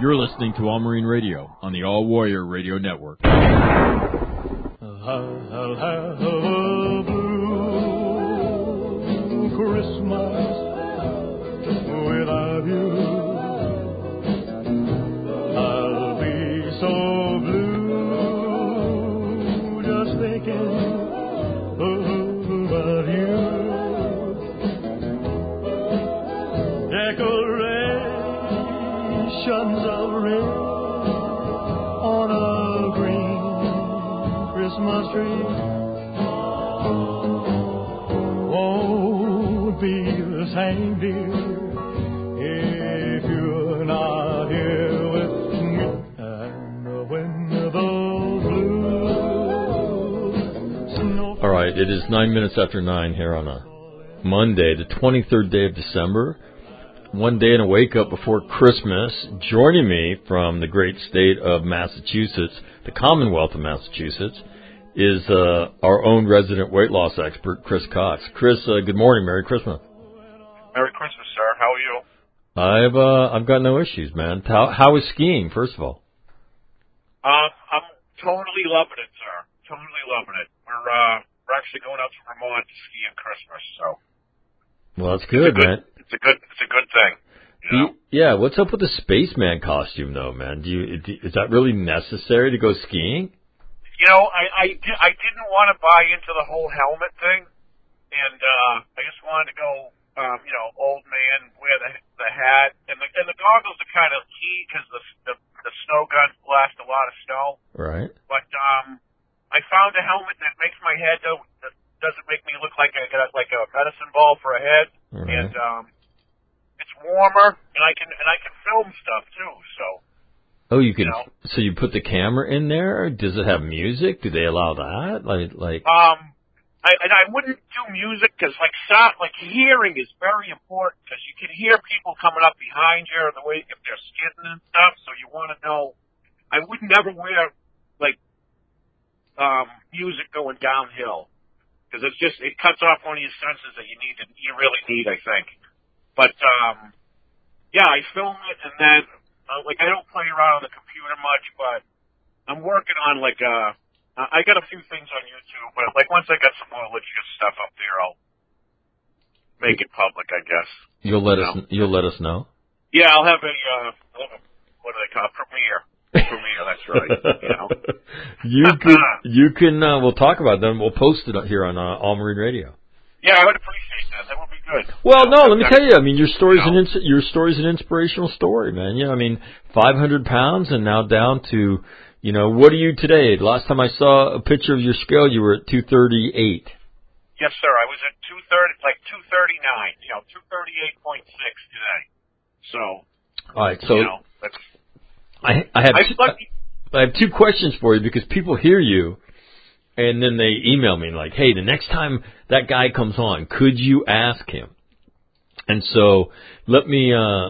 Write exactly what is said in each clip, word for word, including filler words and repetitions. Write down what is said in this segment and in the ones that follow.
You're listening to All Marine Radio on the All Warrior Radio Network. I'll have a blue Christmas without you. I'll be so blue just thinking about you. Decorations of red on a green Christmas tree won't be the same, dear, if you're not here with me. And when the blue snow. All right, it is nine minutes after nine here on a Monday, the twenty-third day of December. One day and a wake up before Christmas. Joining me from the great state of Massachusetts, the Commonwealth of Massachusetts, is uh, our own resident weight loss expert, Chris Cox. Chris, uh, good morning. Merry Christmas. Merry Christmas, sir. How are you? I've uh, I've got no issues, man. How how is skiing, first of all? Uh, I'm totally loving it, sir. Totally loving it. We're uh, we're actually going out to Vermont to ski on Christmas, so. Well, that's good, good man. It's a good it's a good thing. You know? Yeah. What's up with the spaceman costume, though, man? Do you is that really necessary to go skiing? You know, I I, di- I didn't want to buy into the whole helmet thing, and uh, I just wanted to go, um, you know, old man, wear the the hat, and the and the goggles are kind of key because the, the the snow guns blast a lot of snow. Right. But um, I found a helmet that makes my head do, that doesn't make me look like I got like a medicine ball for a head, right. and um, it's warmer, and I can and I can film stuff too. So. Oh, you can. You know? So you put the camera in there? Does it have music? Do they allow that? Like, like. Um, I and I wouldn't do music because like sound, like hearing is very important because you can hear people coming up behind you or the way if they're skidding and stuff. So you want to know. I would never wear like um music going downhill because it's just it cuts off one of your senses that you need to you really need. I think, but um, yeah, I film it and then. Uh, like, I don't play around on the computer much, but I'm working on, like, uh, I got a few things on YouTube, but, like, once I got some more legit stuff up there, I'll make it public, I guess. You'll let you us, know? you'll let us know? Yeah, I'll have a, uh, what do they call it? Premiere. Premiere, that's right, you know. you can, you can, uh, we'll talk about them. We'll post it here on, uh, All Marine Radio. Yeah, I would appreciate that. That would be good. Well, you know, no, let me tell you. I mean, your story's you know? an ins- your story's an inspirational story, man. Yeah, I mean, five hundred pounds and now down to, you know, what are you today? Last time I saw a picture of your scale, you were at two thirty-eight. Yes, sir. I was at two thirty, like two thirty-nine. You know, two thirty-eight point six today. So. All right. So. You know, that's. I I have I, two, I, I have two questions for you because people hear you. And then they email me like, hey, the next time that guy comes on, could you ask him? And so let me, uh,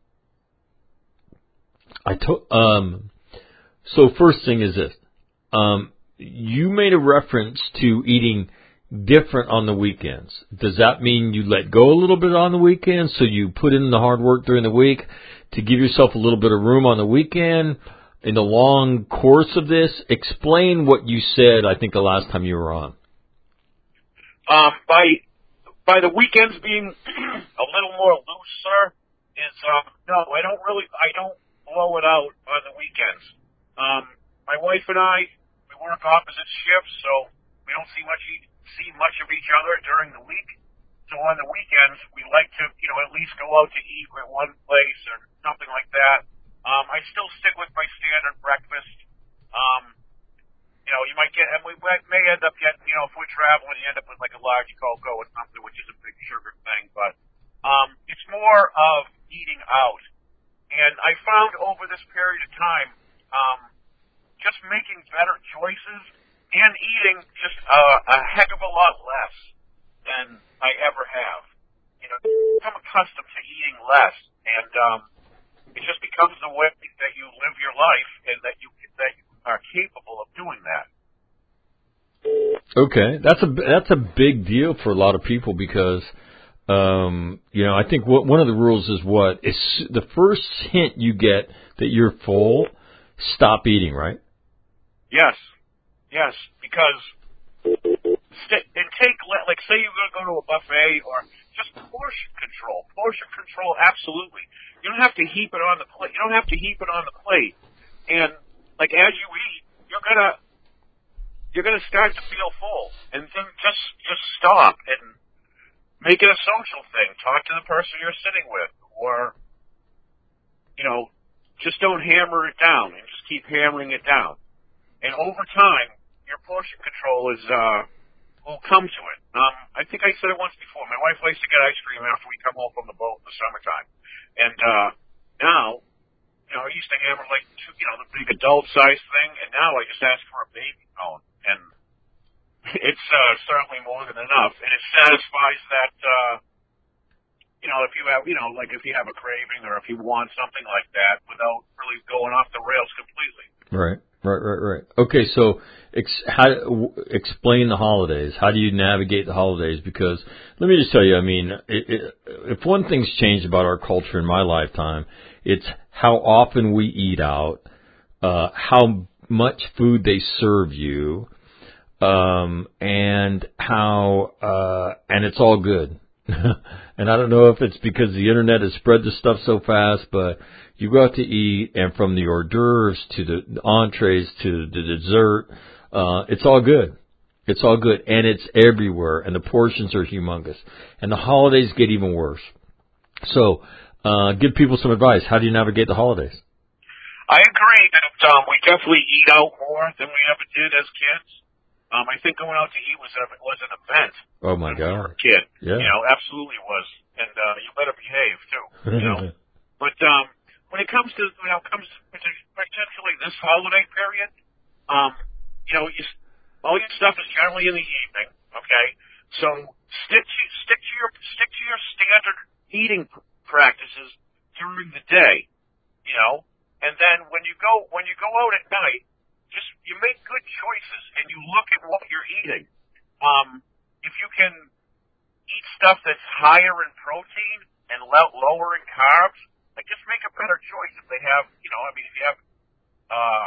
I to, um, so first thing is this, um, you made a reference to eating different on the weekends. Does that mean you let go a little bit on the weekends? So you put in the hard work during the week to give yourself a little bit of room on the weekend? In the long course of this, explain what you said, I think, the last time you were on. Um, by by the weekends being a little more loose, sir, is, um, no, I don't really, I don't blow it out on the weekends. Um, my wife and I, we work opposite shifts, so we don't see much, see much of each other during the week. So on the weekends, we like to, you know, at least go out to eat at one place or something like that. Um, I still stick with my standard breakfast. Um, you know, you might get, and we may end up getting, you know, if we're traveling, you end up with like a large cocoa or something, which is a big sugar thing. But um, it's more of eating out. And I found over this period of time, um, just making better choices and eating just a, a heck of a lot less than I ever have. You know, I'm accustomed to eating less, and um, it just becomes the way that you live your life, and that you that you are capable of doing that. Okay, that's a that's a big deal for a lot of people because Um, you know, I think what, one of the rules is what is the first hint you get that you're full, stop eating, right? Yes, yes, because st- and take like say you're going to go to a buffet or just portion control. Portion control, absolutely. You don't have to heap it on the plate. You don't have to heap it on the plate. And like as you eat, you're gonna you're gonna start to feel full, and then just just stop and make it a social thing. Talk to the person you're sitting with, or, you know, just don't hammer it down and just keep hammering it down. And over time, your portion control is, uh, will come to it. Um, I think I said it once before. My wife likes to get ice cream after we come home from the boat in the summertime. And, uh, now, you know, I used to hammer like, two, you know, the big adult size thing, and now I just ask for a baby cone. And it's uh, certainly more than enough, and it satisfies that, uh, you know, if you have, you know, like if you have a craving or if you want something like that without really going off the rails completely. Right, right, right, right. Okay, so ex- how, w- explain the holidays. How do you navigate the holidays? Because let me just tell you, I mean, it, it, if one thing's changed about our culture in my lifetime, it's how often we eat out, uh, how much food they serve you, Um, and how, uh, and it's all good. And I don't know if it's because the internet has spread the stuff so fast, but you go out to eat, and from the hors d'oeuvres to the entrees to the dessert, uh, it's all good. It's all good, and it's everywhere, and the portions are humongous. And the holidays get even worse. So, uh, give people some advice. How do you navigate the holidays? I agree that, um, we definitely eat out more than we ever did as kids. Um, I think going out to eat was a, was an event. Oh my God! When we were a kid, yeah, you know, absolutely was, and uh, you better behave too. You know, but um, when it comes to you know comes particularly this holiday period, um, you know, you, all your stuff is generally in the evening. Okay, so stick to stick to your stick to your standard eating practices during the day. You know, and then when you go when you go out at night. Just you make good choices and you look at what you're eating. Um, if you can eat stuff that's higher in protein and lo- lower in carbs, like just make a better choice. If they have, you know, I mean, if you have uh,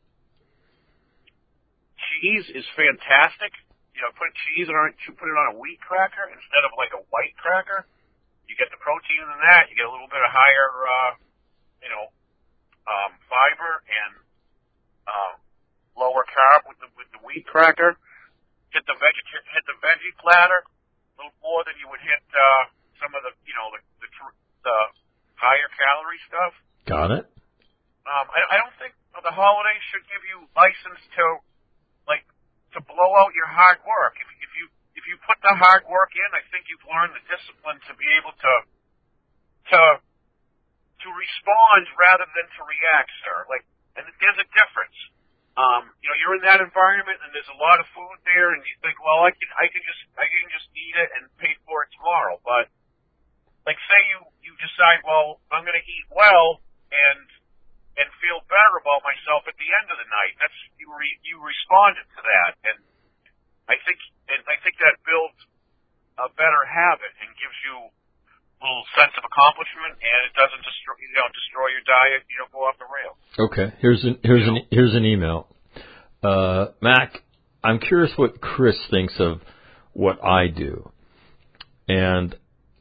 cheese is fantastic. You know, put cheese on you put it on a wheat cracker instead of like a white cracker. You get the protein in that. You get a little bit of higher, uh, you know, um, fiber and. Uh, lower carb with the with the wheat cracker. Hit the veg hit the veggie platter a little more than you would hit uh, some of the you know the the, the higher calorie stuff. Got it. Um, I, I don't think the holidays should give you license to like to blow out your hard work. If if you if you put the hard work in, I think you've learned the discipline to be able to to to respond rather than to react, sir. Like, and there's a difference. Um, you know, you're in that environment and there's a lot of food there and you think, well, I can, I can just, I can just eat it and pay for it tomorrow. But, like, say you, you decide, well, I'm gonna eat well and, and feel better about myself at the end of the night. That's, you re, you responded to that. And I think, and I think that builds a better habit and gives you a little sense of accomplishment and it doesn't destroy, you know, destroy your diet, you don't go off the rails. Okay, here's an here's an here's an email. Uh, Mac, I'm curious what Chris thinks of what I do, and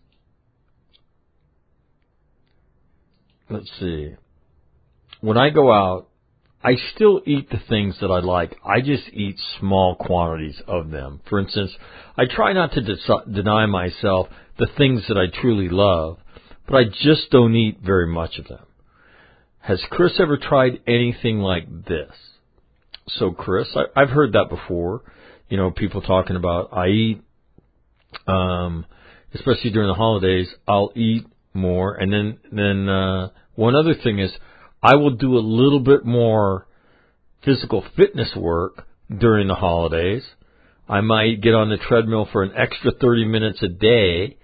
let's see. When I go out, I still eat the things that I like. I just eat small quantities of them. For instance, I try not to de- deny myself the things that I truly love, but I just don't eat very much of them. Has Chris ever tried anything like this? So, Chris, I, I've heard that before. You know, people talking about I eat, um, especially during the holidays, I'll eat more. And then, then uh, one other thing is I will do a little bit more physical fitness work during the holidays. I might get on the treadmill for an extra thirty minutes a day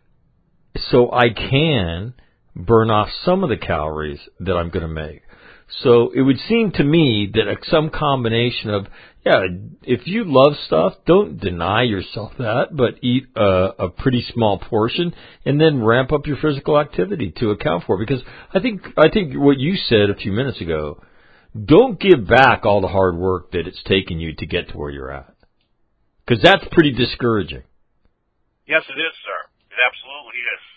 so I can burn off some of the calories that I'm going to make. So it would seem to me that a, some combination of, yeah, if you love stuff, don't deny yourself that, but eat a, a pretty small portion and then ramp up your physical activity to account for it. Because I think, I think what you said a few minutes ago, don't give back all the hard work that it's taken you to get to where you're at. Because that's pretty discouraging. Yes, it is, sir. It absolutely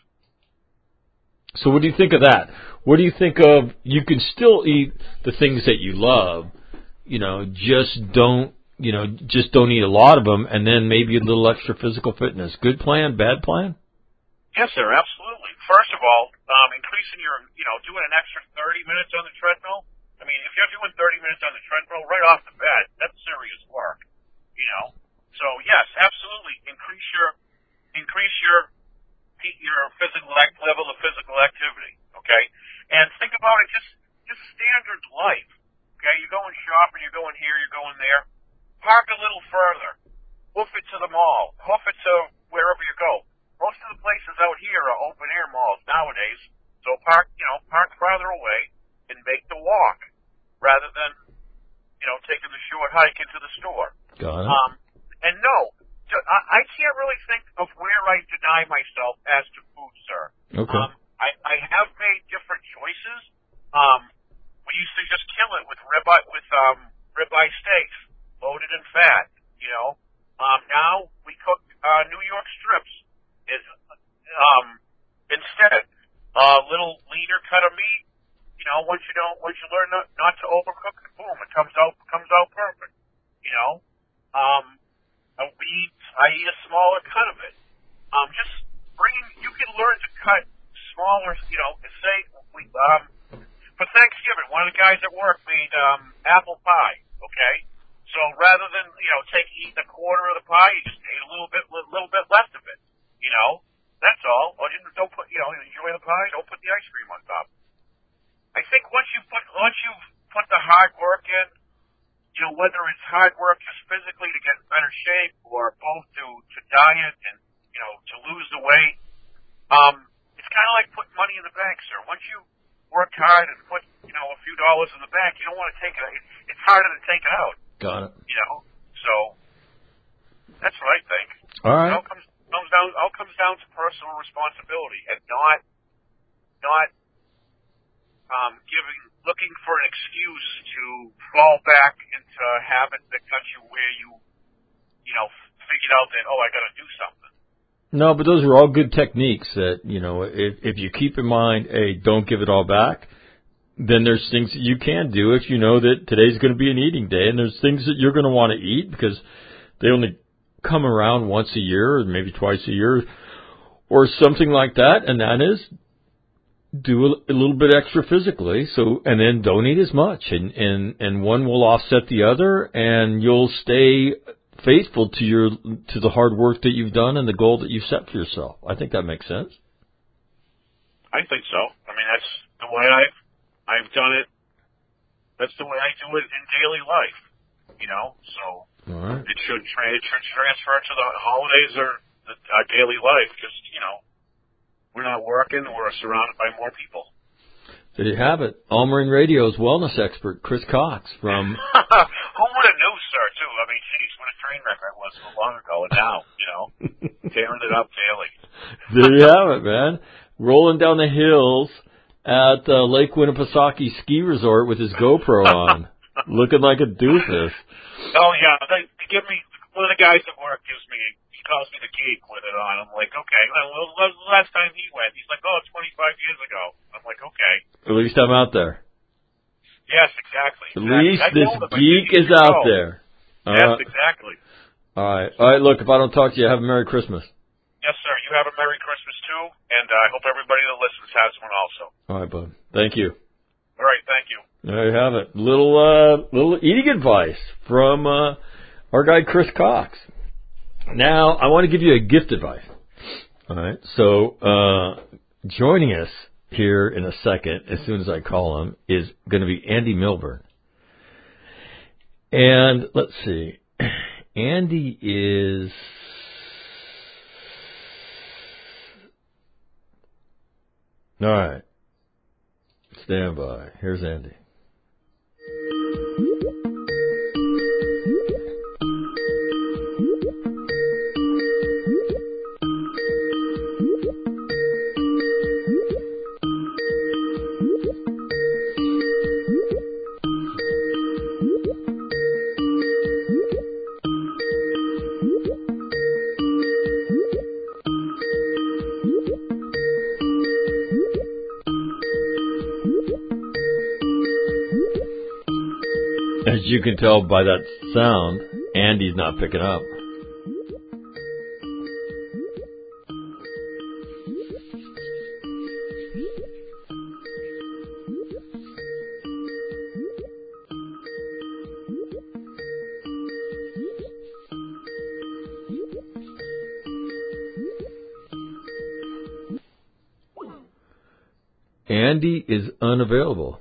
is. So what do you think of that? What do you think of, you can still eat the things that you love, you know, just don't, you know, just don't eat a lot of them, and then maybe a little extra physical fitness. Good plan, bad plan? Yes, sir, absolutely. First of all, um, increasing your, you know, doing an extra thirty minutes on the treadmill. I mean, if you're doing thirty minutes on the treadmill right off the bat, that's serious work, you know. So, yes, absolutely, increase your, increase your, your physical act, level of physical activity, okay? And think about it, just, just standard life, okay? You're going shopping, you're going here, you're going there. Park a little further. Hoof it to the mall. Hoof it to wherever you go. Most of the places out here are open-air malls nowadays, so park, you know, park farther away and make the walk rather than, you know, taking the short hike into the store. Got it. Um, and no, I, I can't really think of where I deny myself as to food, sir. Okay. Um, I, I have made different choices. Um, we used to just kill it with ribeye, with, um, ribeye steaks, loaded in fat, you know. Um, now we cook, uh, New York strips. It, um, instead, a uh, little leaner cut of meat, you know, once you don't, once you learn not, not to overcook it, boom, it comes out, comes out perfect, you know. Um, I eat, I eat a smaller cut of it. Um, just bringing, you can learn to cut smaller, you know, say, we, um, for Thanksgiving, one of the guys at work made, um, apple pie, okay? So rather than, you know, take, eating a quarter of the pie, you just ate a little bit, little, little bit less of it, you know? That's all. Or just don't put, you know, enjoy the pie, don't put the ice cream on top. I think once you put, once you've put the hard work in, you know, whether it's hard work just physically to get in better shape or both to, to diet and, you know, to lose the weight, um, it's kind of like putting money in the bank, sir. Once you work hard and put, you know, a few dollars in the bank, you don't want to take it. It's harder to take it out. Got it. You know, so that's what I think. All right. It all comes, comes down, all comes down to personal responsibility and not, not, um, giving, looking for an excuse to fall back into a habit that got you where you, you know, figured out that, oh, I got to do something. No, but those are all good techniques that, you know, if, if you keep in mind, hey, don't give it all back, then there's things that you can do if you know that today's going to be an eating day, and there's things that you're going to want to eat because they only come around once a year or maybe twice a year or something like that, and that is do a, a little bit extra physically, so and then don't eat as much, and, and, and one will offset the other, and you'll stay faithful to your to the hard work that you've done and the goal that you've set for yourself. I think that makes sense. I think so. I mean, that's the way I've I've done it. That's the way I do it in daily life. You know, so all right. it should tra- it should transfer to the holidays or the, our daily life. Just you know, we're not working. We're surrounded by more people. There you have it. All Marine Radio's wellness expert, Chris Cox from. Who would have knew, sir? Too. I mean, geez, what a train wreck I was so long ago, and now, you know, tearing it up daily. There you have it, man. Rolling down the hills at uh, Lake Winnipesaukee Ski Resort with his GoPro on, looking like a doofus. Oh yeah, they, they give me one of the guys at work gives me. He calls me the geek with it on. I'm like, okay. Well, when was the last time he went? He's like, oh, twenty-five years ago. I'm like, okay. At least I'm out there. Yes, exactly. At exactly. least I this them, geek is out there. Yes, Uh, exactly. all right. All right, look, if I don't talk to you, have a Merry Christmas. Yes, sir. You have a Merry Christmas, too, and uh, I hope everybody that listens has one also. All right, bud. Thank you. All right, thank you. There you have it. Little, uh, little eating advice from uh, our guy, Chris Cox. Now, I want to give you a gift advice. All right. So, uh, joining us here in a second, as soon as I call him, is going to be Andy Milburn. And let's see. Andy is... All right. Stand by. Here's Andy. As you can tell by that sound, Andy's not picking up. Andy is unavailable.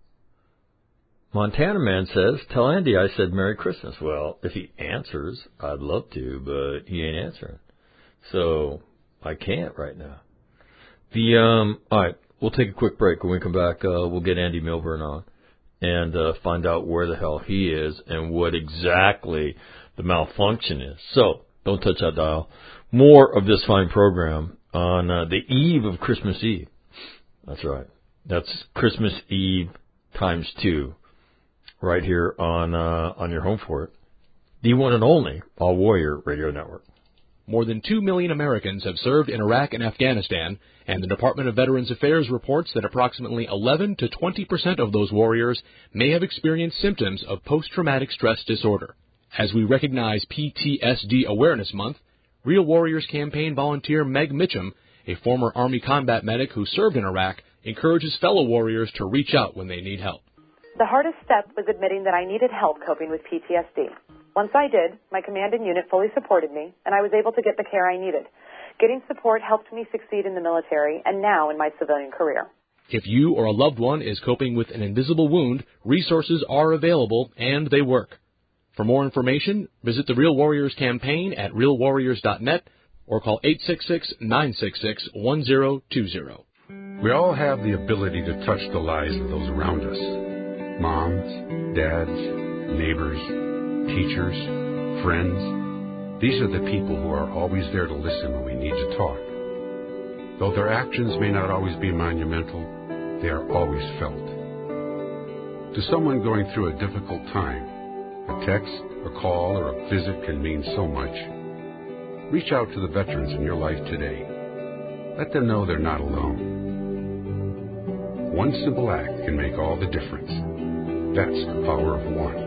Montana Man says, tell Andy I said Merry Christmas. Well, if he answers, I'd love to, but he ain't answering. So I can't right now. The um, all right, we'll take a quick break. When we come back, uh, we'll get Andy Milburn on and uh, find out where the hell he is and what exactly the malfunction is. So don't touch that dial. More of this fine program on uh, the eve of Christmas Eve. That's right. That's Christmas Eve times two, right here on uh, on your home for it. The one and only All Warrior Radio Network. More than two million Americans have served in Iraq and Afghanistan, and the Department of Veterans Affairs reports that approximately eleven to twenty percent of those warriors may have experienced symptoms of post-traumatic stress disorder. As we recognize P T S D Awareness Month, Real Warriors campaign volunteer Meg Mitchum, a former Army combat medic who served in Iraq, encourages fellow warriors to reach out when they need help. The hardest step was admitting that I needed help coping with P T S D. Once I did, my command and unit fully supported me, and I was able to get the care I needed. Getting support helped me succeed in the military and now in my civilian career. If you or a loved one is coping with an invisible wound, resources are available and they work. For more information, visit the Real Warriors campaign at real warriors dot net or call eight six six, nine six six, one zero two zero. We all have the ability to touch the lives of those around us. Moms, dads, neighbors, teachers, friends. These are the people who are always there to listen when we need to talk. Though their actions may not always be monumental, they are always felt. To someone going through a difficult time, a text, a call, or a visit can mean so much. Reach out to the veterans in your life today. Let them know they're not alone. One simple act can make all the difference. That's the power of one.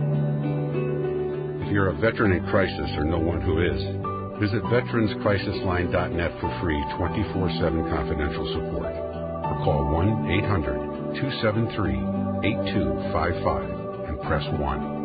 If you're a veteran in crisis or know one who is, visit veterans crisis line dot net for free twenty-four seven confidential support. Or call one eight hundred, two seven three, eight two five five and press one.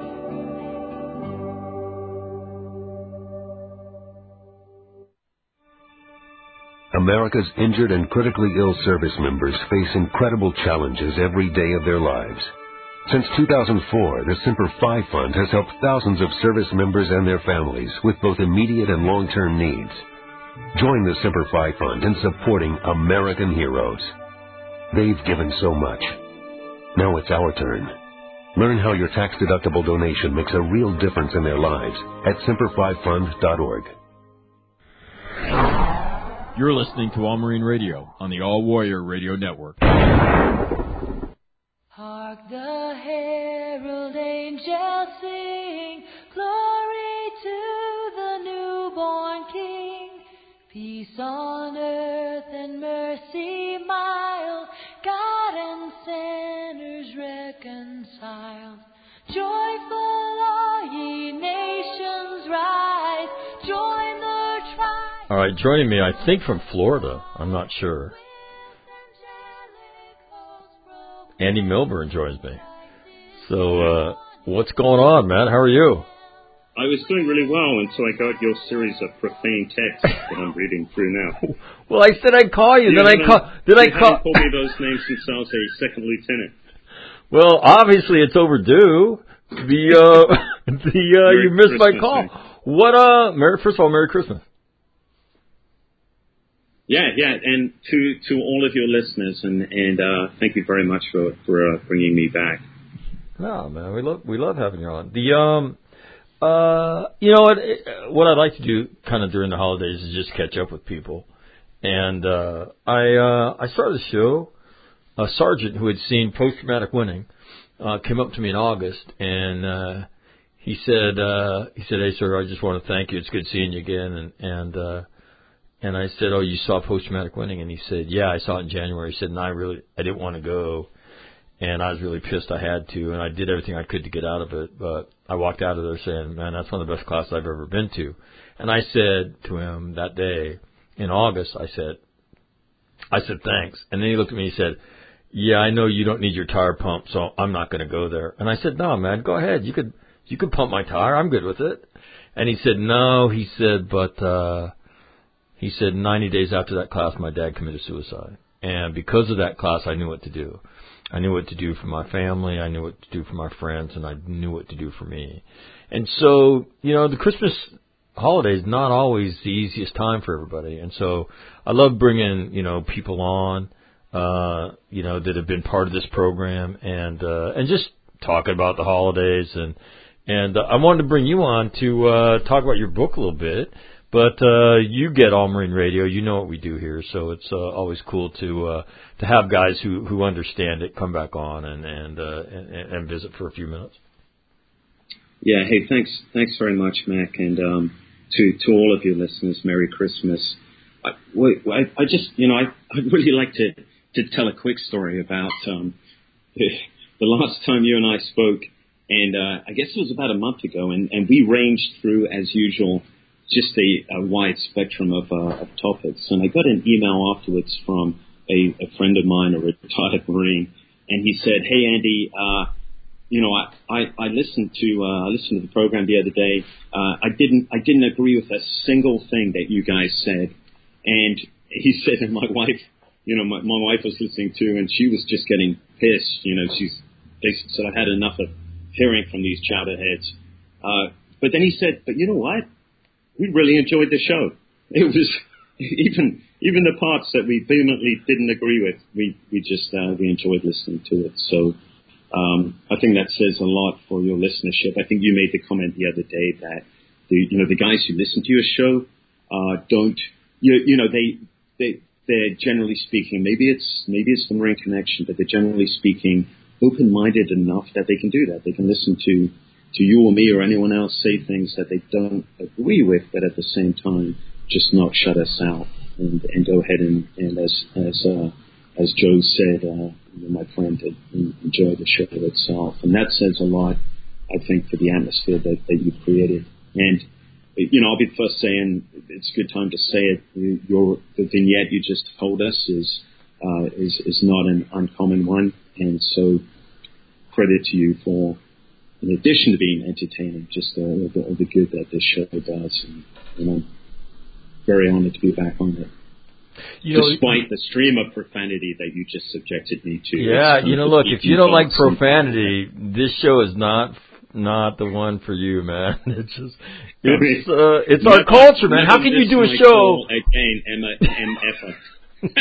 America's injured and critically ill service members face incredible challenges every day of their lives. Since two thousand four, the Semper Fi Fund has helped thousands of service members and their families with both immediate and long-term needs. Join the Semper Fi Fund in supporting American heroes. They've given so much. Now it's our turn. Learn how your tax-deductible donation makes a real difference in their lives at semper fi fund dot org. You're listening to All Marine Radio on the All Warrior Radio Network. Hark the herald angels sing, glory to the newborn King. Peace on earth and mercy mild, God and sinners reconciled. Joyful all ye nations rise, join the tribe. All right, joining me, I think from Florida. I'm not sure. Andy Milburn joins me. So, uh, what's going on, man? How are you? I was doing really well until I got your series of profane texts that I'm reading through now. Well, I said I'd call you. you then I call. Then I call. Called me those names since I was a second lieutenant. Well, obviously it's overdue. The uh, the uh, you missed my call. Day. What uh? Merry, first of all, Merry Christmas. Yeah, yeah, and to, to all of your listeners, and and uh, thank you very much for for uh, bringing me back. No, man, we love we love having you on. The um, uh, you know what? What I'd like to do, kind of during the holidays, is just catch up with people. And uh, I uh, I started a show. A sergeant who had seen Post Traumatic Winning uh, came up to me in August, and uh, he said uh, he said, "Hey, sir, I just want to thank you. It's good seeing you again." And and uh, And I said, "Oh, you saw Post Traumatic Winning?" And he said, "Yeah, I saw it in January." He said, "And I really, I didn't want to go." and I was really pissed I had to, and I did everything I could to get out of it. But I walked out of there saying, man, that's one of the best classes I've ever been to. And I said to him that day in August, I said, I said, thanks. And then he looked at me and he said, yeah, I know you don't need your tire pumped, so I'm not going to go there. And I said, no, man, go ahead. You could, you could pump my tire. I'm good with it. And he said, no, he said, but, uh, he said ninety days after that class, my dad committed suicide. And because of that class, I knew what to do. I knew what to do for my family. I knew what to do for my friends, and I knew what to do for me. And so, you know, the Christmas holiday is not always the easiest time for everybody. And so I love bringing, you know, people on, uh, you know, that have been part of this program and, uh, and just talking about the holidays. And, and uh, I wanted to bring you on to, uh, talk about your book a little bit, but, uh, you get All Marine Radio. You know what we do here. So it's, uh, always cool to, uh, to have guys who, who understand it come back on and, and, uh, and, and visit for a few minutes. Yeah. Hey, thanks. Thanks very much, Mac. And, um, to, to all of your listeners, Merry Christmas. I, I, I just, you know, I, I'd really like to, to tell a quick story about um, the, the last time you and I spoke, and uh, I guess it was about a month ago, and, and we ranged through, as usual, just a, a wide spectrum of, uh, of topics. And I got an email afterwards from a, a friend of mine, a retired Marine, and he said, "Hey, Andy, uh, you know, I, I, I listened to uh, I listened to the program the other day. Uh, I didn't I didn't agree with a single thing that you guys said." And he said, and my wife, you know, my, my wife was listening too, and she was just getting pissed. You know, she's basically said, "I've had enough of hearing from these chowderheads." Uh, but then he said, "But you know what? We really enjoyed the show. It was even even the parts that we vehemently didn't agree with. We we just uh, we enjoyed listening to it." So um, I think that says a lot for your listenership. I think you made the comment the other day that the you know the guys who listen to your show uh, don't you you know they they they're generally speaking, maybe it's maybe it's the Marine Connection, but they're generally speaking open-minded enough that they can do that. They can listen to to you or me or anyone else say things that they don't agree with, but at the same time, just not shut us out and, and go ahead and, and as as uh, as Joe said, uh, you know, my friend, did, enjoy the show itself, and that says a lot, I think, for the atmosphere that, that you've created. And you know, I'll be the first saying it's a good time to say it. Your the vignette you just told us is uh, is is not an uncommon one, and so credit to you for, in addition to being entertaining, just uh, the, the good that this show does. And, and I'm very honored to be back on it. You know, despite the stream of profanity that you just subjected me to. Yeah, you know, look, if you don't like profanity, this show is not not the one for you, man. It's just, it's uh, it's our culture, man. How can you do a show? Again, M F.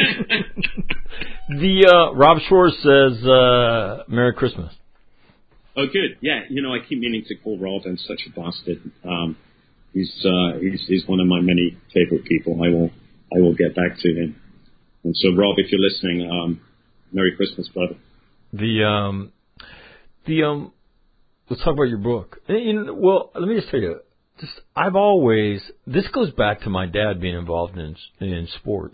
The uh, Rob Shore says, uh, "Merry Christmas." Oh, good. Yeah, you know, I keep meaning to call Rob, and such a bastard. Um, he's uh, he's he's one of my many favorite people. I will I will get back to him. And so, Rob, if you're listening, um, Merry Christmas, brother. The um, the um, let's talk about your book. You know, well, let me just tell you, just I've always this goes back to my dad being involved in in sports.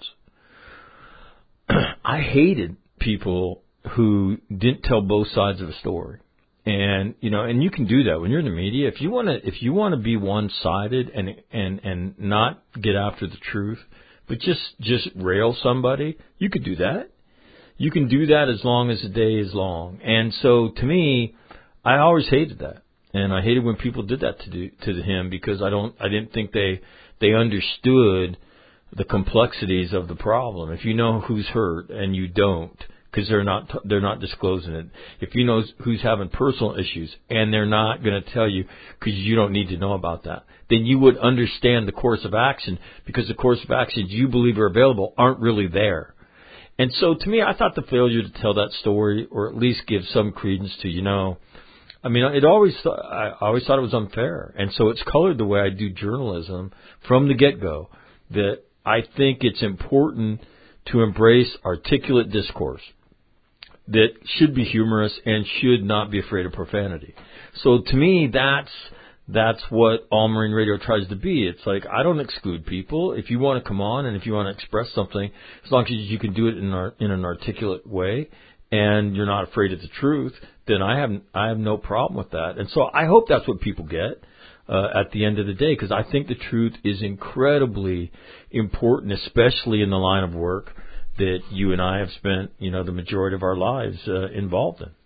I hated people who didn't tell both sides of a story. And, you know, and you can do that when you're in the media. If you want to, if you want to be one-sided and, and, and not get after the truth, but just, just rail somebody, you could do that. You can do that as long as the day is long. And so to me, I always hated that. And I hated when people did that to do, to him because I don't, I didn't think they, they understood the complexities of the problem. If you know who's hurt and you don't, because they're not they're not disclosing it. If you know who's having personal issues and they're not going to tell you because you don't need to know about that, then you would understand the course of action because the course of actions you believe are available aren't really there. And so to me, I thought the failure to tell that story or at least give some credence to, you know, I mean, it always I always thought it was unfair. And so it's colored the way I do journalism from the get-go, that I think it's important to embrace articulate discourse that should be humorous and should not be afraid of profanity. So to me, that's that's what All Marine Radio tries to be. It's like, I don't exclude people. If you want to come on and if you want to express something, as long as you can do it in, our, in an articulate way and you're not afraid of the truth, then I have I have no problem with that. And so I hope that's what people get uh, at the end of the day, because I think the truth is incredibly important, especially in the line of work that you and I have spent, you know, the majority of our lives uh, involved in.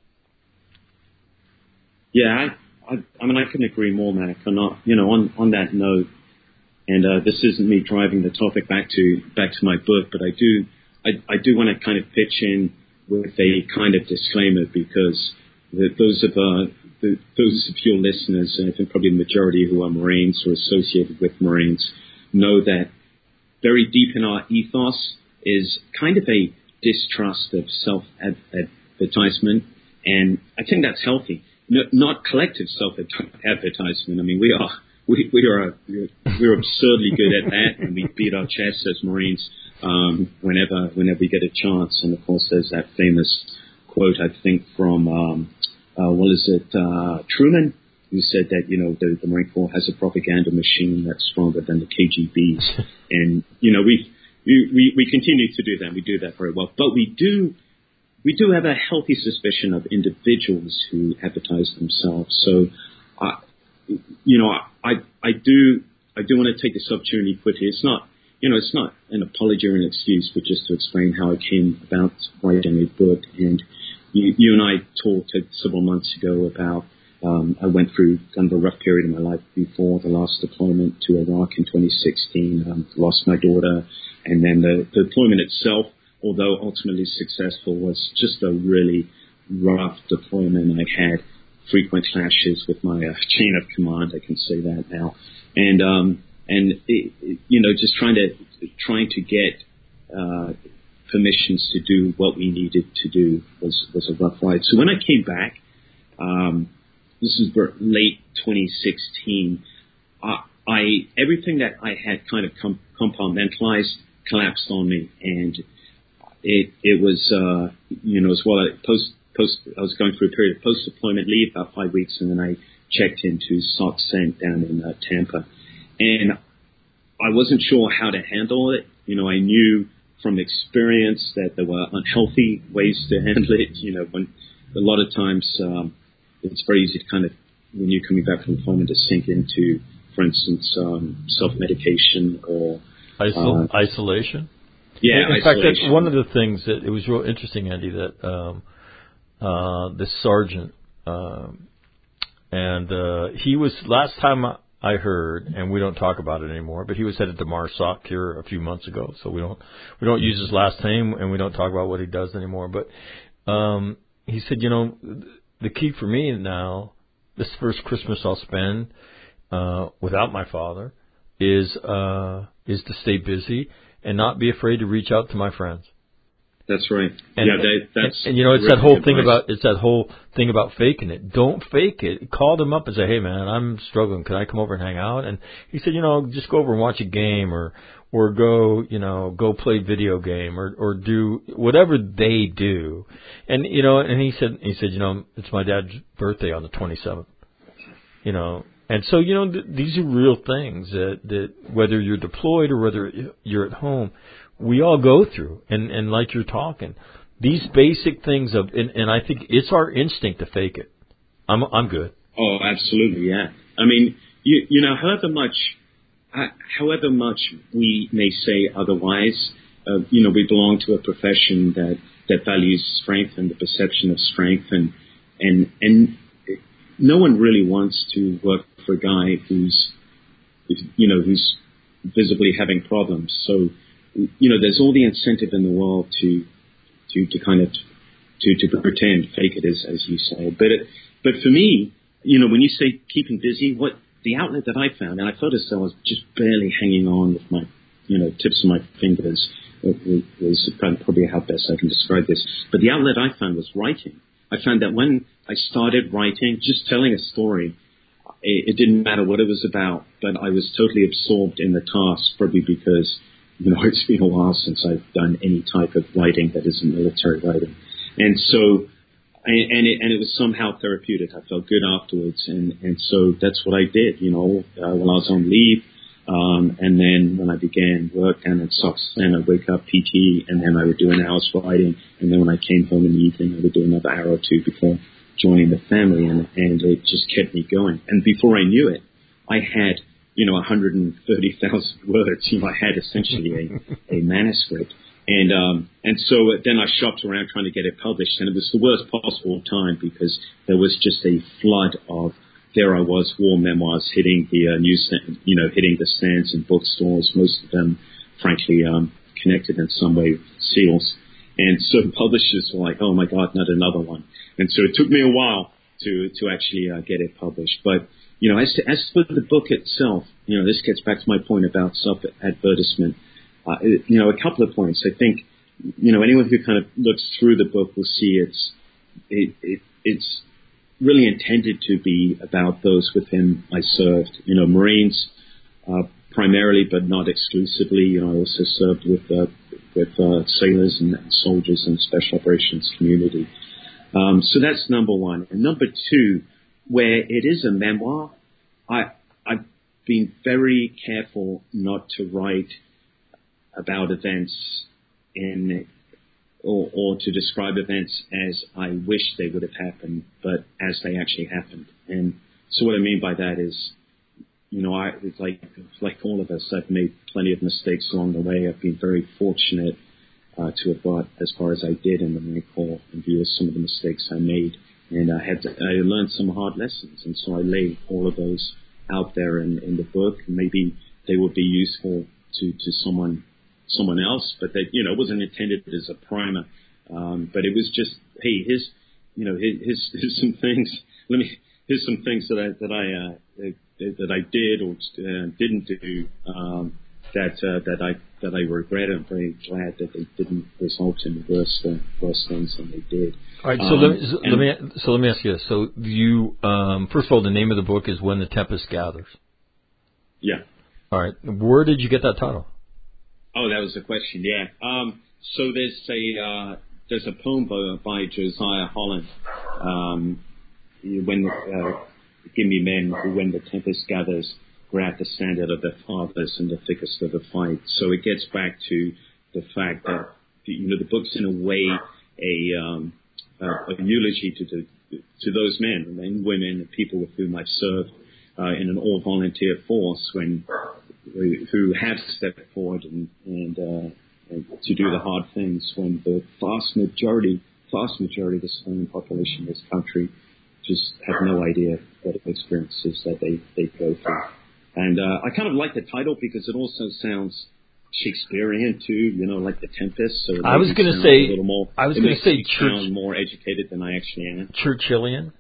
Yeah, I, I, I mean, I couldn't agree more, Mac. I'm not, you know, on, on that note, and uh, this isn't me driving the topic back to back to my book, but I do I, I do want to kind of pitch in with a kind of disclaimer, because the, those of uh, the, those of your listeners, and I think probably the majority who are Marines or associated with Marines, know that very deep in our ethos is kind of a distrust of self-advertisement, and I think that's healthy. No, not collective self-advertisement. I mean, we are we, we are we're absurdly good at that, and we beat our chests as Marines um, whenever whenever we get a chance. And of course, there's that famous quote, I think, from um, uh, what is it, uh, Truman, who said that, you know, the, the Marine Corps has a propaganda machine that's stronger than the K G B's, and you know we. We, we, we continue to do that. We do that very well. But we do we do have a healthy suspicion of individuals who advertise themselves. So, uh, you know, I I do I do want to take this opportunity to put here. It's not you know it's not an apology or an excuse, but just to explain how I came about writing a book. And you, you and I talked several months ago about um, I went through kind of a rough period in my life before the last deployment to Iraq in twenty sixteen. Um, lost my daughter. And then the, the deployment itself, although ultimately successful, was just a really rough deployment. I had frequent clashes with my uh, chain of command. I can say that now. And, um, and it, it, you know, just trying to, trying to get, uh, permissions to do what we needed to do was, was a rough ride. So when I came back, um, this is late twenty sixteen, uh, I, everything that I had kind of com- compartmentalized collapsed on me, and it it was uh, you know as well post post I was going through a period of post deployment leave, about five weeks, and then I checked into S O C C E N T down in uh, Tampa, and I wasn't sure how to handle it. You know, I knew from experience that there were unhealthy ways to handle it. You know, when a lot of times um, it's very easy to kind of, when you're coming back from deployment, to sink into, for instance, um, self-medication or Isol- uh, isolation. Yeah, in, in isolation. fact, that's one of the things that it was real interesting, Andy, that um, uh, this sergeant, um, and uh, he was, last time I heard, and we don't talk about it anymore, but he was headed to MARSOC here a few months ago, so we don't we don't use his last name, and we don't talk about what he does anymore. But um, he said, you know, the key for me now, this first Christmas I'll spend uh, without my father, is uh, is to stay busy and not be afraid to reach out to my friends. That's right. And, yeah, that, that's and, and you know, it's that whole thing about it's that whole thing about faking it. Don't fake it. Call them up and say, "Hey, man, I'm struggling. Can I come over and hang out?" And he said, "You know, just go over and watch a game, or or go, you know, go play video game, or or do whatever they do." And you know, and he said, he said, you know, it's my dad's birthday on the twenty-seventh. You know. And so, you know, th- these are real things that, that whether you're deployed or whether you're at home, we all go through. And, and like you're talking, these basic things of, and, and I think it's our instinct to fake it. I'm, I'm good. Oh, absolutely. Yeah. I mean, you, you know, however much, uh, however much we may say otherwise, uh, you know, we belong to a profession that, that values strength and the perception of strength, and, and, and no one really wants to work for a guy who's, you know, who's visibly having problems. So, you know, there's all the incentive in the world to, to, to kind of, to, to pretend, fake it, as, as you say. But, it, but for me, you know, when you say keeping busy, what the outlet that I found, and I felt as though I was just barely hanging on with my, you know, tips of my fingers, it was probably how best I can describe this. But the outlet I found was writing. I found that when I started writing, just telling a story, it, it didn't matter what it was about, but I was totally absorbed in the task, probably because, you know, it's been a while since I've done any type of writing that isn't military writing. And so, and it, and it was somehow therapeutic. I felt good afterwards. And, and so that's what I did, you know, uh, when I was on leave. Um, and then when I began work down at Sox, then I'd wake up P T, and then I would do an hour's writing. And then when I came home in the evening, I would do another hour or two before joining the family. And, and it just kept me going. And before I knew it, I had, you know, one hundred thirty thousand words. You know, I had essentially a, a manuscript. And um, and so then I shopped around trying to get it published. And it was the worst possible time because there was just a flood of, there I was, war memoirs hitting the uh, news, you know, hitting the stands in bookstores, most of them, frankly, um, connected in some way with SEALs. And so publishers were like, oh, my God, not another one. And so it took me a while to to actually uh, get it published. But, you know, as, to, as for the book itself, you know, this gets back to my point about self-advertisement. Uh, it, you know, a couple of points. I think, you know, anyone who kind of looks through the book will see it's it, it it's really intended to be about those with whom I served. You know, Marines uh, primarily, but not exclusively. You know, I also served with uh, with uh, sailors and soldiers in the special operations community. Um, so that's number one. And number two, where it is a memoir, I I've been very careful not to write about events in Or, or to describe events as I wish they would have happened, but as they actually happened. And so what I mean by that is, you know, I, it's like, like all of us, I've made plenty of mistakes along the way. I've been very fortunate uh, to have got as far as I did in the Marine Corps in view of some of the mistakes I made. And I had to, I learned some hard lessons. And so I lay all of those out there in, in the book. Maybe they would be useful to, to someone someone else, but that, you know, it wasn't intended as a primer. Um, but it was just, hey, here's, you know, here's, here's some things, let me, here's some things that I, that I, uh, that I did or uh, didn't do, um, that, uh, that I, that I regret. I'm very glad that they didn't result in worse, uh, worse things than they did. All right. So um, let me, so let me, so let me ask you this. So you, um, first of all, the name of the book is When the Tempest Gathers. Yeah. All right. Where did you get that title? Oh, that was the question. Yeah. Um, so there's a uh, there's a poem by, by Josiah Holland. Um, when uh, give me men who, when the tempest gathers, grab the standard of their fathers in the thickest of the fight. So it gets back to the fact that, you know, the book's in a way a um, a, a eulogy to the, to those men and women and people with whom I've served uh, in an all volunteer force when. Who have stepped forward and, and, uh, and to do the hard things when the vast majority, vast majority of the civilian population in this country just have no idea what experiences that they, they go through. And uh, I kind of like the title because it also sounds Shakespearean too, you know, like the Tempest. So I was going to say, a little more, I was going to say, me sound more educated than I actually am. Churchillian.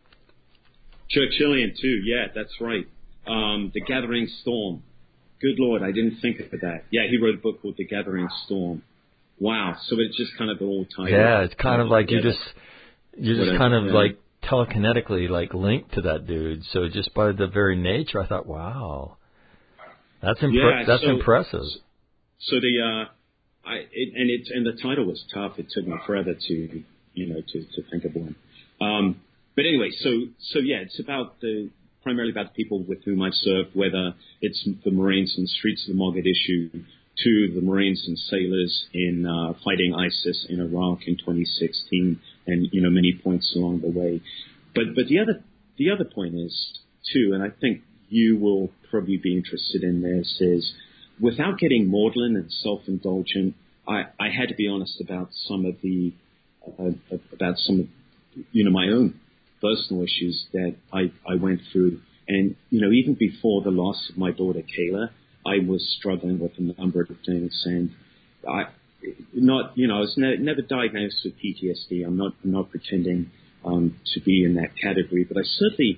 Churchillian too, yeah, that's right. Um, The Gathering Storm. Good Lord, I didn't think of that. Yeah, he wrote a book called The Gathering Storm. Wow, so it's just kind of all tied. Yeah, it's kind of like together. you just, you're just What kind I, of yeah. like telekinetically like linked to that dude. So just by the very nature, I thought, wow, that's impre- yeah, that's so, impressive. So the, uh, I, it, and it, and the title was tough. It took me forever to, you know, to, to think of one. Um, but anyway, so, so yeah, it's about the, primarily about the people with whom I've served, whether it's the Marines in the streets of the Mogadishu to the Marines and sailors in uh, fighting ISIS in Iraq in twenty sixteen, and you know many points along the way. But but the other the other point is too, and I think you will probably be interested in this, is without getting maudlin and self-indulgent, I, I had to be honest about some of the uh, about some of you know my own personal issues that I, I went through. And, you know, even before the loss of my daughter, Kayla, I was struggling with a number of things. And I, not, you know, I was ne- never diagnosed with P T S D. I'm not, I'm not pretending um, to be in that category, but I certainly,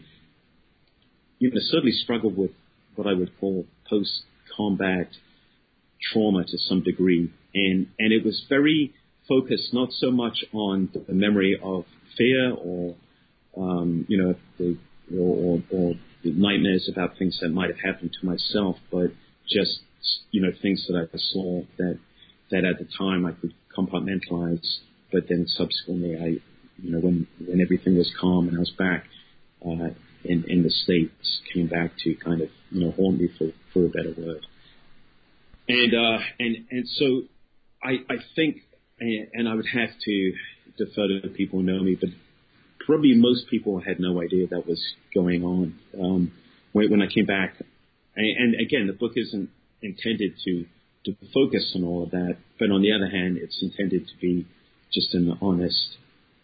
you know, certainly struggled with what I would call post-combat trauma to some degree. And, and it was very focused not so much on the memory of fear or Um, you know, the, or, or, or the nightmares about things that might have happened to myself, but just, you know, things that I saw that, that at the time I could compartmentalize, but then subsequently I, you know, when, when everything was calm and I was back, uh, in, in the States came back to kind of, you know, haunt me for, for a better word. And, uh, and, and so I, I think, and I would have to defer to the people who know me, but probably most people had no idea that was going on. Um, when, when I came back, and, and again, the book isn't intended to, to focus on all of that, but on the other hand, it's intended to be just an honest,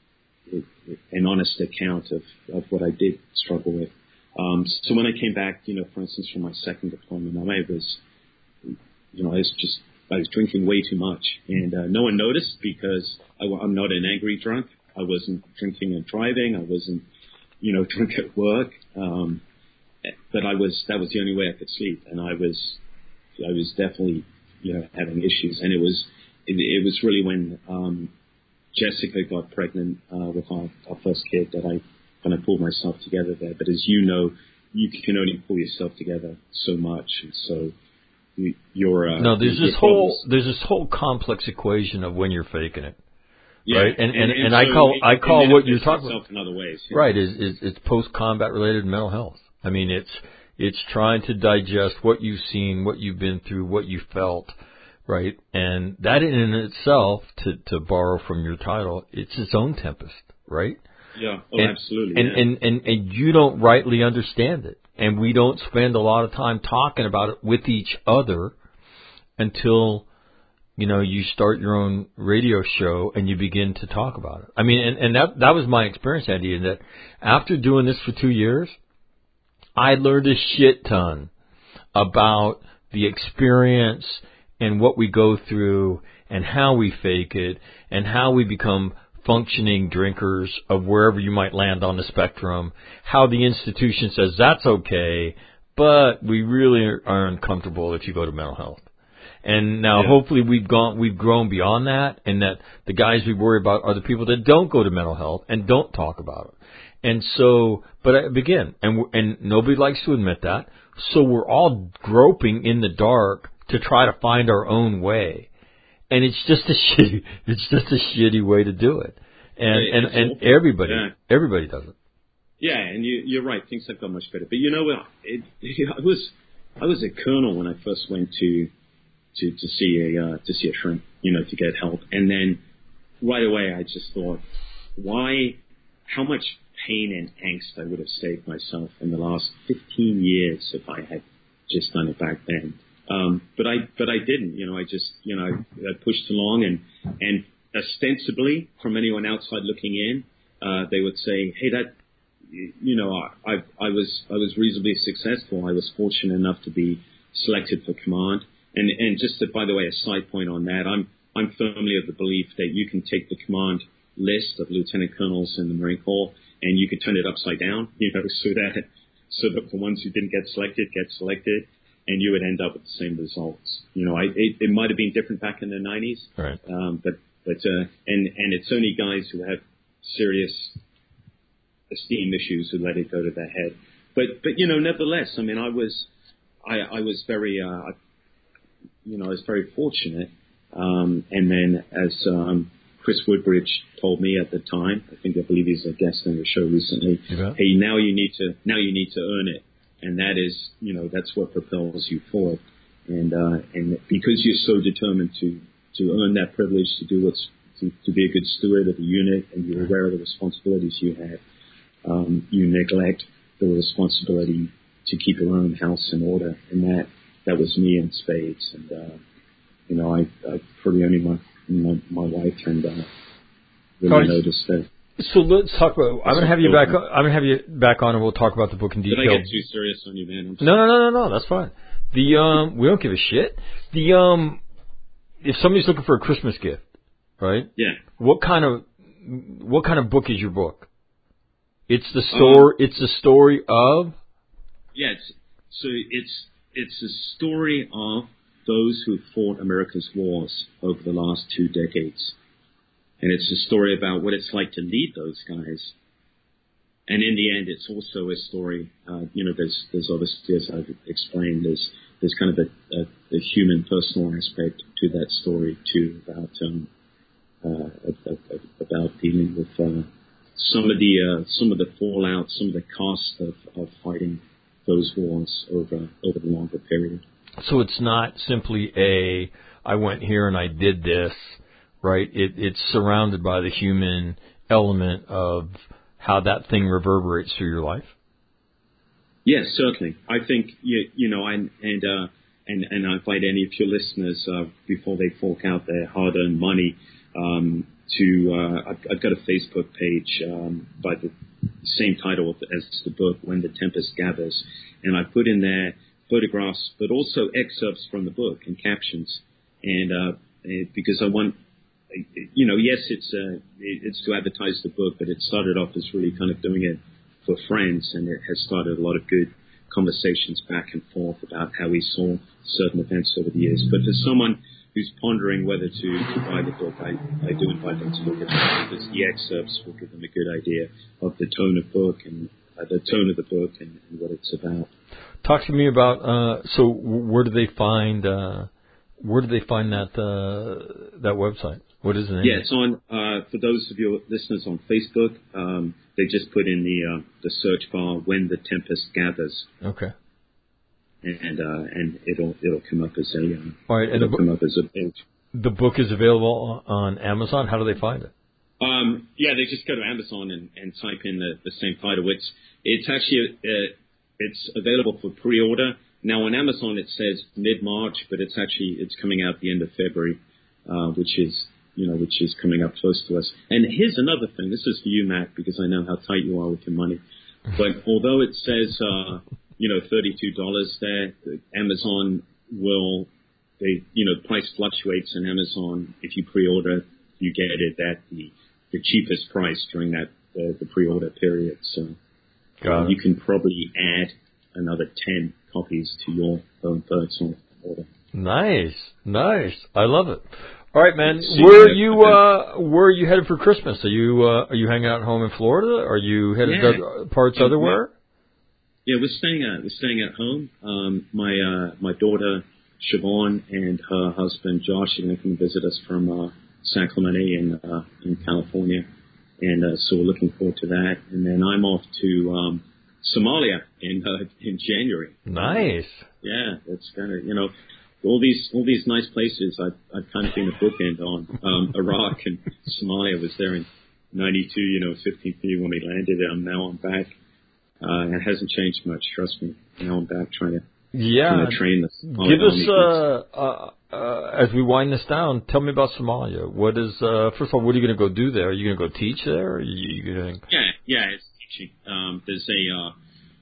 an honest account of, of what I did struggle with. Um, so when I came back, you know, for instance, from my second deployment, I was, you know, I was just, I was drinking way too much, and uh, no one noticed because I, I'm not an angry drunk. I wasn't drinking and driving. I wasn't, you know, drunk at work. Um, but I was, that was the only way I could sleep. And I was, I was definitely, you know, having issues. And it was, it, it was really when, um, Jessica got pregnant, uh, with our, our first kid that I kind of pulled myself together there. But as you know, you can only pull yourself together so much. And so you, you're, uh, no, there's your this whole, problems. there's this whole complex equation of when you're faking it. Yeah, right, and and, and, and, and so I call it, I call it what you're talking about in other ways. Yeah. Right is, is it's post combat related mental health. I mean, it's it's trying to digest what you've seen, what you've been through, what you felt, right, and that in itself, to to borrow from your title, it's its own tempest, right? Yeah, oh, and, absolutely. And, yeah. and and and you don't rightly understand it, and we don't spend a lot of time talking about it with each other until, you know, you start your own radio show and you begin to talk about it. I mean, and, and that that was my experience, Andy, in that after doing this for two years, I learned a shit ton about the experience and what we go through and how we fake it and how we become functioning drinkers of wherever you might land on the spectrum, how the institution says that's okay, but we really are uncomfortable if you go to mental health. And now, yeah. hopefully, we've gone, we've grown beyond that, and that the guys we worry about are the people that don't go to mental health and don't talk about it. And so, but I begin, and and nobody likes to admit that. So we're all groping in the dark to try to find our own way, and it's just a shitty, it's just a shitty way to do it. And yeah, and and everybody, yeah. everybody does it. Yeah, and you, you're right. Things have got much better. But you know what? It, it, I was I was a colonel when I first went to. To, to see a uh, to see a shrink, you know, to get help, and then right away I just thought, why, how much pain and angst I would have saved myself in the last fifteen years if I had just done it back then. Um, but I but I didn't, you know, I just you know I, I pushed along, and and ostensibly from anyone outside looking in, uh, they would say, hey, that, you know, I I was I was reasonably successful. I was fortunate enough to be selected for command. And, and just to, by the way, a side point on that, I'm I'm firmly of the belief that you can take the command list of lieutenant colonels in the Marine Corps and you can turn it upside down, you know, so that so that the ones who didn't get selected get selected, and you would end up with the same results. You know, I, it, it might have been different back in the nineties, right? Um, but but uh, and and it's only guys who have serious esteem issues who let it go to their head. But but you know, nevertheless, I mean, I was I I was very. Uh, You know, I was very fortunate. Um, and then as um, Chris Woodbridge told me at the time, I think I believe he's a guest on the show recently. Yeah. Hey, now you need to now you need to earn it, and that is, you know, that's what propels you forward. And uh, and because you're so determined to to earn that privilege to do what's to, to be a good steward of the unit, and you're aware of the responsibilities you have, um, you neglect the responsibility to keep your own house in order, and that. That was me in spades, and uh, you know, I, I probably only my my, my wife and uh, really noticed that. So let's talk about. I'm gonna have you back. I'm gonna have you back on, and we'll talk about the book in detail. Did I get too serious on you, man? No, no, no, no, no. That's fine. The um, we don't give a shit. The um, if somebody's looking for a Christmas gift, right? Yeah. What kind of what kind of book is your book? It's the story. Um, it's the story of. Yeah. It's, so it's. It's a story of those who fought America's wars over the last two decades. And it's a story about what it's like to lead those guys. And in the end, it's also a story, uh, you know, there's, there's obviously, as I've explained, there's, there's kind of a, a, a human personal aspect to that story too, about, um, uh, about dealing with, uh, some of the uh, some of the fallout, some of the cost of, of fighting those wars over over the longer period. So it's not simply a I went here and I did this, right? It, it's surrounded by the human element of how that thing reverberates through your life. Yes, certainly. I think you you know, and and uh, and, and I invite any of your listeners uh, before they fork out their hard-earned money um, to. Uh, I've, I've got a Facebook page um, by the same title as the book, When the Tempest Gathers, and I put in there photographs, but also excerpts from the book and captions, and uh, because I want. You know, yes, it's uh, it's to advertise the book, but it started off as really kind of doing it for friends, and it has started a lot of good conversations back and forth about how we saw certain events over the years. But for someone who's pondering whether to, to buy the book, I, I do invite them to look at it, because the excerpts will give them a good idea of the tone of book and uh, the tone of the book and, and what it's about. Talk to me about uh, so where do they find uh, where do they find that uh, that website? What is the name? Yeah, it's on, uh, for those of your listeners on Facebook, um, they just put in the uh, the search bar, When the Tempest Gathers. Okay. And uh, and it'll it'll come up as a, um, All right, and it'll the come bo- up as a page. The book is available on Amazon. How do they find it? Um, yeah, they just go to Amazon and, and type in the, the same title. It's, it's actually, uh, it's available for pre-order. Now on Amazon it says mid-March, but it's actually, it's coming out the end of February, uh, which is, you know, which is coming up close to us. And here's another thing. This is for you, Matt, because I know how tight you are with your money. But although it says, uh, you know, thirty-two dollars there, Amazon will, they, you know, the price fluctuates in Amazon. If you pre-order, you get it at the, the cheapest price during that, uh, the pre-order period. So Got you can probably add another ten copies to your own personal order. Nice. Nice. I love it. All right, man. Where are you? Uh, where are you headed for Christmas? Are you uh, are you hanging out home in Florida? Are you headed Yeah. to other parts Yeah, otherwhere? Yeah, we're staying at we're staying at home. Um, my uh, my daughter Siobhan and her husband Josh are going to come visit us from uh, San Clemente in uh, in California, and uh, so we're looking forward to that. And then I'm off to um, Somalia in uh, in January. Nice. Yeah, it's kind of, you know, all these all these nice places I've, I've kind of been a bookend on. Um, Iraq and Somalia was there in ninety-two, you know, fifteenth year when we landed. And now I'm back. Uh, it hasn't changed much, trust me. Now I'm back trying to, Yeah. trying to train this. Give us, uh, uh, uh, as we wind this down, tell me about Somalia. What is, uh, first of all, what are you going to go do there? Are you going to go teach there? Or are you going to... Yeah, yeah, it's teaching. Um, there's a, uh,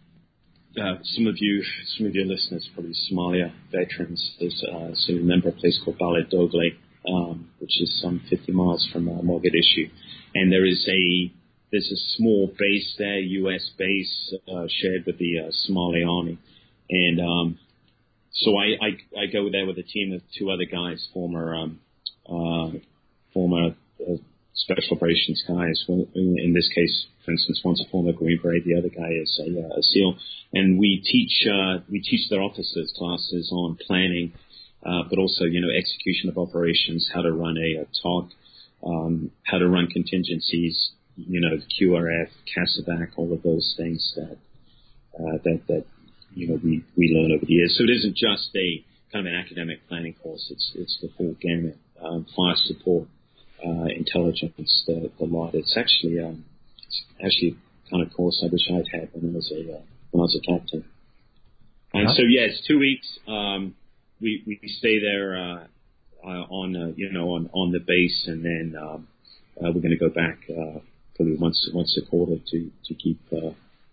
Uh, some of you, some of your listeners, probably Somalia veterans, there's uh, so you remember a place called Balad Dogle, um, which is some fifty miles from uh, Mogadishu, and there is a there's a small base there, U S base uh, shared with the uh, Somali army, and um, so I, I I go there with a team of two other guys, former um, uh, former uh, special operations guys. Well, in, in this case, for instance, one's a former Green Beret, the other guy is a, uh, a SEAL, and we teach uh, we teach their officers classes on planning, uh, but also, you know, execution of operations, how to run a, a T O C, um, how to run contingencies, you know, Q R F, CASEVAC, all of those things that uh, that that you know we we learn over the years. So it isn't just a kind of an academic planning course; it's it's the full gamut, um, fire support. Uh, intelligence, the, the lot. It's actually, um, it's actually a kind of course I wish I'd had when I was a, uh, when I was a captain. And Huh? so, yeah, it's two weeks. Um, we, we stay there, uh, uh, on, uh, you know, on, on the base, and then, um, uh, we're going to go back, uh, probably once, once a quarter to, to keep, uh,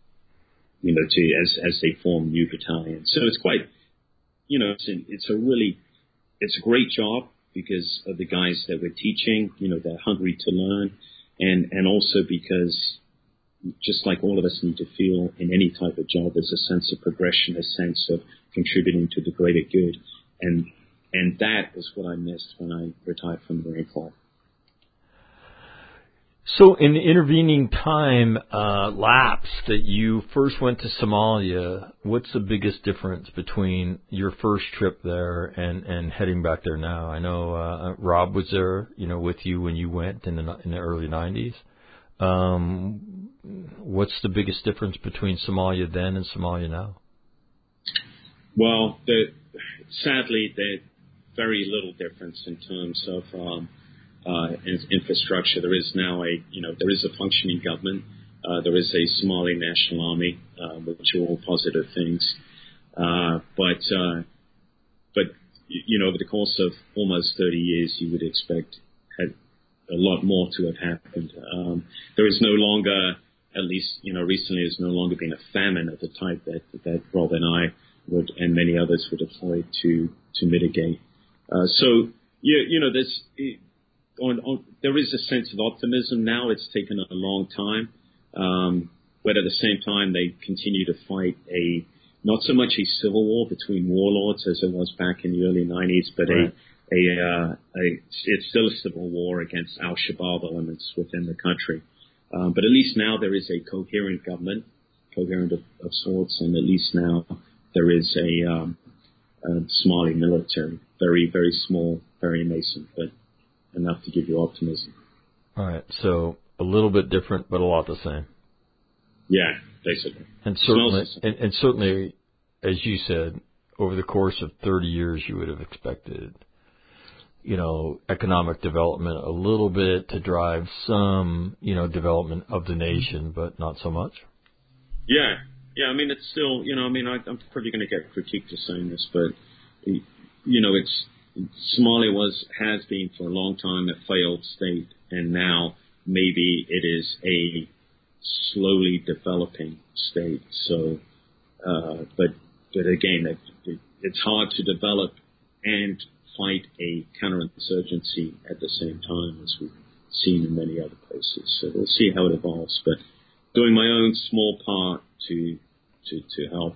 you know, to, as, as they form new battalions. So it's quite, you know, it's, an, it's a really, it's a great job, because of the guys that we're teaching, you know, they're hungry to learn, and, and also because just like all of us need to feel in any type of job, there's a sense of progression, a sense of contributing to the greater good. And, and that was what I missed when I retired from the Marine Corps. So in the intervening time uh, lapse that you first went to Somalia, what's the biggest difference between your first trip there and, and heading back there now? I know uh, Rob was there, you know, with you when you went in the in the early nineties. Um, what's the biggest difference between Somalia then and Somalia now? Well, the, sadly, there's very little difference in terms of um, uh, in, infrastructure. There is now a, you know, there is a functioning government. Uh, there is a Somali National Army, uh, which are all positive things. Uh, but, uh, but you know, over the course of almost thirty years, you would expect had a lot more to have happened. Um, there is no longer, at least, you know, recently, there's no longer been a famine of the type that that Rob and I would, and many others would deploy to to mitigate. Uh, so, you, you know, there's on, on, there is a sense of optimism now. It's taken a long time, um, but at the same time, they continue to fight a not so much a civil war between warlords as it was back in the early nineties, but right. a a, uh, a it's still a civil war against al-Shabaab elements within the country. Um, but at least now there is a coherent government, coherent of, of sorts, and at least now there is a, um, a Somali military, very, very small, very nascent, but enough to give you optimism. All right, so a little bit different, but a lot the same. Yeah, basically. And certainly, and, and certainly, as you said, over the course of thirty years, you would have expected, you know, economic development a little bit to drive some, you know, development of the nation, but not so much. Yeah. Yeah, I mean, it's still, you know, I mean, I, I'm probably going to get critiqued for saying this, but, you know, it's, Somalia was, has been for a long time a failed state, and now maybe it is a slowly developing state. So, uh, but, but again, it, it, it's hard to develop and fight a counterinsurgency at the same time, as we've seen in many other places. So we'll see how it evolves, but doing my own small part to to to help.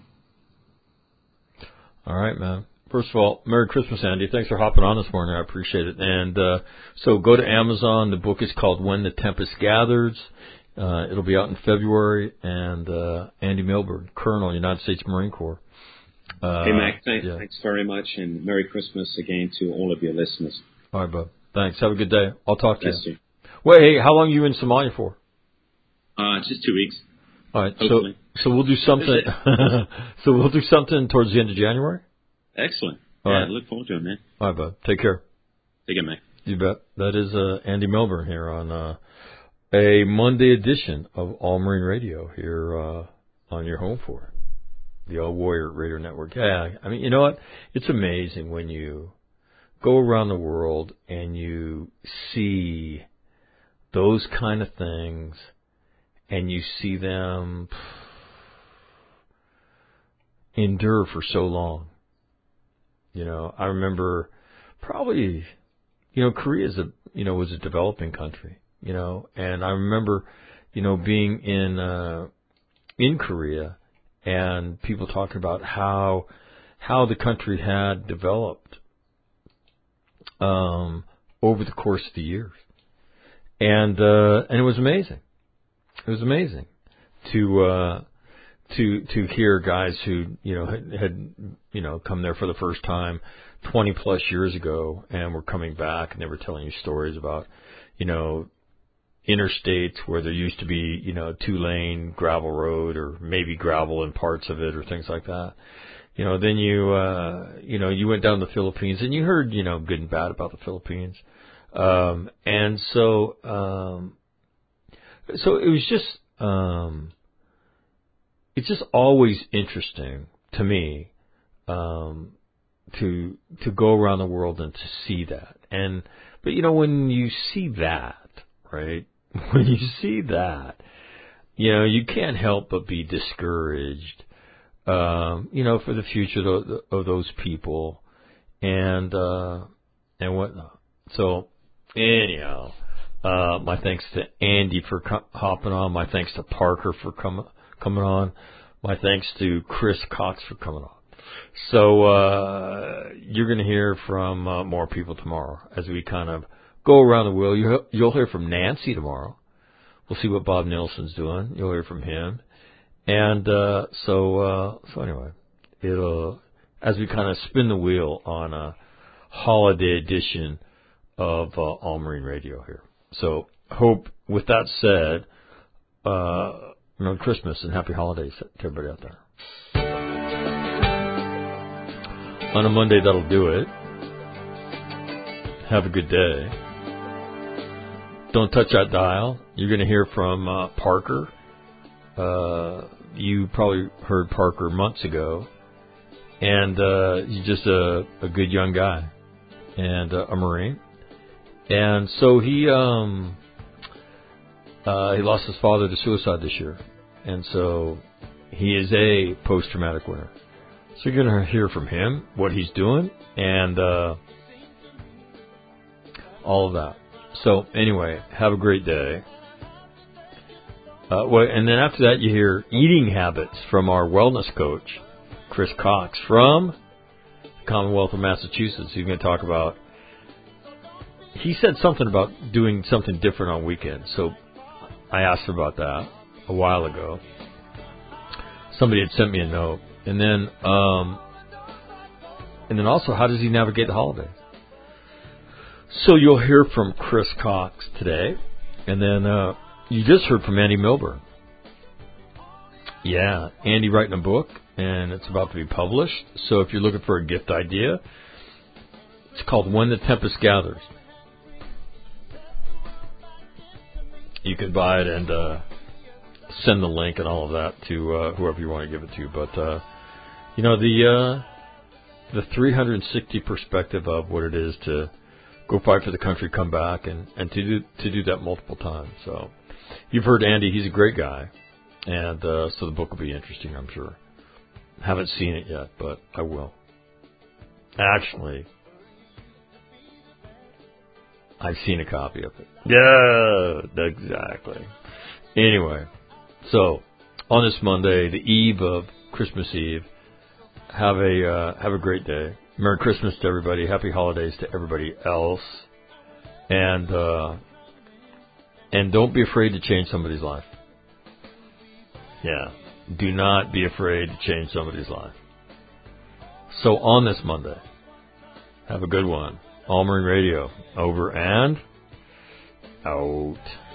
All right, man. First of all, Merry Christmas, Andy. Thanks for hopping on this morning. I appreciate it. And uh, so go to Amazon. The book is called When the Tempest Gathers. Uh, it'll be out in February. And uh, Andy Milburn, Colonel, United States Marine Corps. Uh, hey, Mac, thanks, yeah. thanks very much, and Merry Christmas again to all of your listeners. All right, bud. Thanks. Have a good day. I'll talk to Yes, you. Sir. Wait, hey, how long are you in Somalia for? Uh, just two weeks. All right, Hopefully. so so we'll do something. so we'll do something towards the end of January. Excellent. All yeah, right. look forward to it, man. All right, bud. Take care. Take care, man. You bet. That is uh, Andy Milburn here on uh, a Monday edition of All Marine Radio here uh, on your home for the All Warrior Radio Network. Yeah, I mean, you know what? It's amazing when you go around the world and you see those kind of things, and you see them endure for so long. You know, I remember probably, you know, Korea is a, you know, was a developing country, you know, and I remember, you know, being in, uh, in Korea and people talking about how, how the country had developed, um, over the course of the years. And, uh, and it was amazing. It was amazing to, uh, to, to hear guys who, you know, had, had, you know, come there for the first time twenty plus years ago and were coming back, and they were telling you stories about, you know, interstates where there used to be, you know, two lane gravel road or maybe gravel in parts of it or things like that. You know, then you, uh, you know, you went down to the Philippines and you heard, you know, good and bad about the Philippines. Um, and so, um, so it was just, um, it's just always interesting to me, um, to, to go around the world and to see that. And, but you know, when you see that, right, when you see that, you know, you can't help but be discouraged, um, you know, for the future of, of those people and, uh, and whatnot. So, anyhow, uh, my thanks to Andy for co- hopping on. My thanks to Parker for com- coming on. My thanks to Chris Cox for coming on. So, uh, you're going to hear from uh, more people tomorrow as we kind of go around the wheel. You, you'll hear from Nancy tomorrow. We'll see what Bob Nilsson's doing. You'll hear from him. And, uh, so, uh, so anyway, it'll, as we kind of spin the wheel on a holiday edition of uh, All Marine Radio here. So hope with that said, uh, Merry Christmas and Happy Holidays to everybody out there. On a Monday, that'll do it. Have a good day. Don't touch that dial. You're going to hear from uh, Parker. Uh, you probably heard Parker months ago. And uh, he's just a, a good young guy and uh, a Marine. And so he um, uh, he lost his father to suicide this year. And so he is a post-traumatic winner. So you're going to hear from him, what he's doing, and uh, all of that. So anyway, have a great day. Uh, well, and then after that, you hear eating habits from our wellness coach, Chris Cox, from the Commonwealth of Massachusetts. He's going to talk about, he said something about doing something different on weekends. So I asked him about that a while ago. Somebody had sent me a note. And then, um, and then also, how does he navigate the holidays? So you'll hear from Chris Cox today, and then uh, you just heard from Andy Milburn. Yeah, Andy writing a book, and it's about to be published. So if you're looking for a gift idea, it's called When the Tempest Gathers. You can buy it and uh, send the link and all of that to uh, whoever you want to give it to. But uh, you know, the uh, the three sixty perspective of what it is to go fight for the country, come back, and, and to do to do that multiple times. So you've heard Andy; he's a great guy, and uh, so the book will be interesting, I'm sure. Haven't seen it yet, but I will. Actually, I've seen a copy of it. Yeah, exactly. Anyway, so on this Monday, the eve of Christmas Eve, have a uh, have a great day. Merry Christmas to everybody. Happy holidays to everybody else, and uh, and don't be afraid to change somebody's life. Yeah, do not be afraid to change somebody's life. So on this Monday, have a good one. All Marine Radio, over and out.